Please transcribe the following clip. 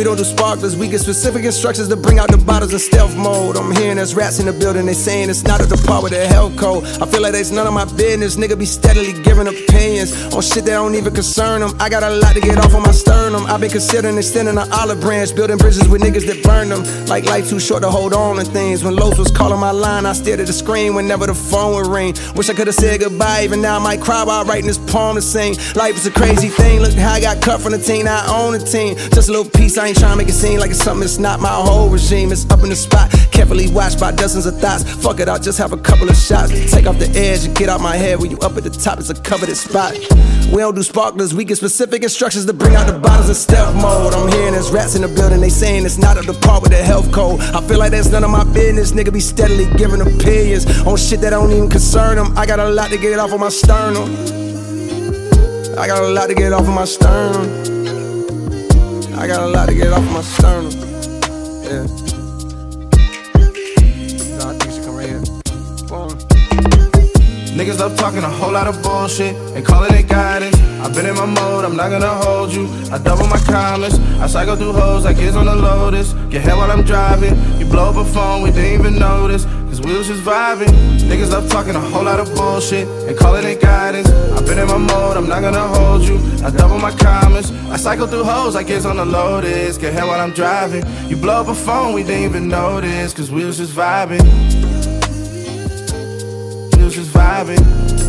don't do sparklers, we get specific instructions to bring out the bottles in stealth mode. I'm hearing there's rats in the building, they saying it's not at the part with the health code. I feel like that's none of my business, nigga be steadily giving opinions on shit that don't even concern them. I got a lot to get off on my sternum. I've been considering extending an olive branch, building bridges with niggas that burn them. Like life too short to hold on to things. When Los was calling my line, I stared at the screen whenever the phone would ring. Wish I could've said goodbye, even now I might cry while writing this poem to sing. Life is a crazy thing, look how I got cut from the team, now I own the team. Just a little piece, I ain't trying to make it seem like it's something it's not. My whole regime is up in the spot, carefully watched by dozens of thoughts. Fuck it, I'll just have a couple of shots. Take off the edge and get out my head. When you up at the top, it's a coveted spot. We don't do sparklers, we get specific instructions to bring out the bottles in stealth mode. I'm hearing there's rats in the building, they saying it's not up to par with the health code. I feel like that's none of my business, nigga be steadily giving opinions on shit that don't even concern them. I got a lot to get off of my sternum. I got a lot to get off of my sternum. I got a lot to get off of my sternum. Yeah. I think she come right here. Boom. Niggas love talking a whole lot of bullshit and calling it guidance. I've been in my mode, I'm not gonna hold you. I double my comments, I cycle through hoes like kids on the Lotus. Get hit while I'm driving, you blow up a phone, we didn't even notice, cause we was just vibing. Niggas love talking a whole lot of bullshit and calling it guidance. I've been in my mode, I'm not gonna hold you. I double my comments, I cycle through hoes like kids on the Lotus. Get hit while I'm driving, you blow up a phone, we didn't even notice, cause we was just vibing. We was just vibing.